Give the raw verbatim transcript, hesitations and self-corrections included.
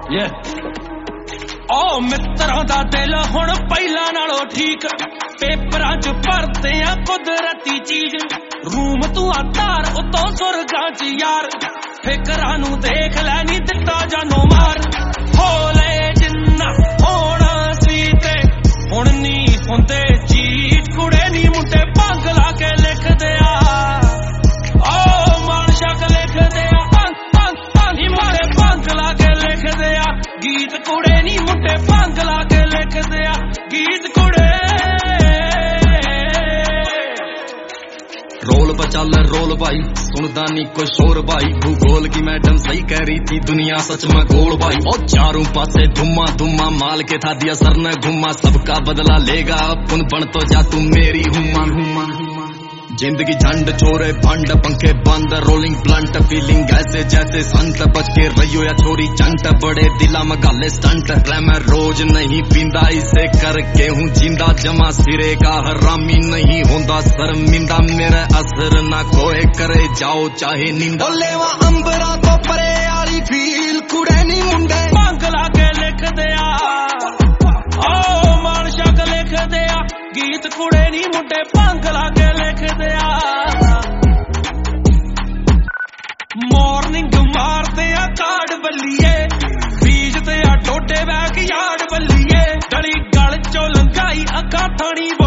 ओ मित्रां दा दिल हुण पहिलां नालों ठीक पेपरां च भरते आ कुदरती चीज रूम तू आधार उतों सुरगां च यार फिकरां नू देख लै नी दिता जानो मार होले जिन्ना होना सी ते हुण नी हुंदे चीट कुड़े नी मुंडे भंग ला के लिख दिया ओ मान शक लिख दिया भंग भंग भंग मारे भंग ला के लिख दिया गीत कुड़े नी मुंडे भंग ला के लिख दिया गीत कुड़े रोल बचाल रोल भाई सुनदा नी कोई शोर भाई भूगोल की मैडम सही कह रही थी दुनिया सच में गोल भाई और चारों पासे धुम्मा धुम्मा माल के था दिया सर न घुमा सबका बदला लेगा अपन बन तो जा तू मेरी हुमा हुमा जिंदगी झंड छोरे भंड पंखे बंद रोलिंग ब्लंट फीलिंग ऐसे जैसे संत बच के रहियो या छोरी चंट बड़े दिला में गाले स्टंट ग्लैमर रोज नहीं पींदा इसे करके हूँ जिंदा जमा सिरे का हरामी नहीं होंदा शर्मिंदा मेरा असर ना कोई करे जाओ चाहे नींदा लेवा अंबरा तो परे आली फील कुड़े नी मुंडे भंग ला के लिख दिया ओ मान शक लिख दिया गीत कुड़े नी मुंडे भंग ला के लिख दिया मॉर्निंग मारते आ कार्ड बल्लिए बीजते आ डोडे बैक यार्ड बल्लिए गली गल चो लंघाई अखा थानी